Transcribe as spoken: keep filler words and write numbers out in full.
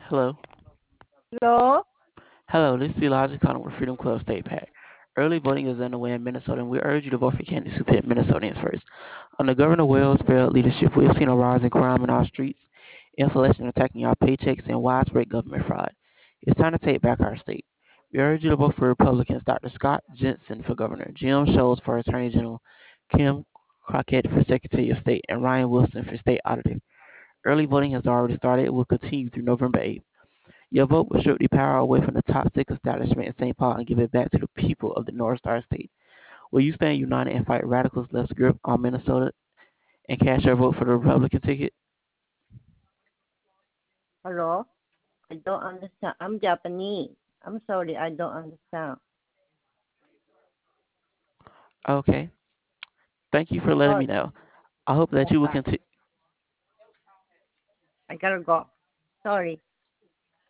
Hello. Hello? Hello, this is Elijah calling with Freedom Club State PAC. Early voting is underway in Minnesota, and we urge you to vote for candidates who put Minnesotans first. Under Governor Wells' failed leadership, we have seen a rise in crime in our streets, inflation attacking our paychecks, and widespread government fraud. It's time to take back our state. We urge you to vote for Republicans Doctor Scott Jensen for governor, Jim Schultz for Attorney General, Kim Crockett for Secretary of State, and Ryan Wilson for State Auditor. Early voting has already started and will continue through November eighth. Your vote will strip the power away from the toxic establishment in Saint Paul and give it back to the people of the North Star State. Will you stand united and fight radicals' left's grip on Minnesota and cast your vote for the Republican ticket? Hello? I don't understand. I'm Japanese. I'm sorry, I don't understand. Okay. Thank you for letting me Sorry. know. I hope that Yeah, you will bye. continue. I gotta go. Sorry.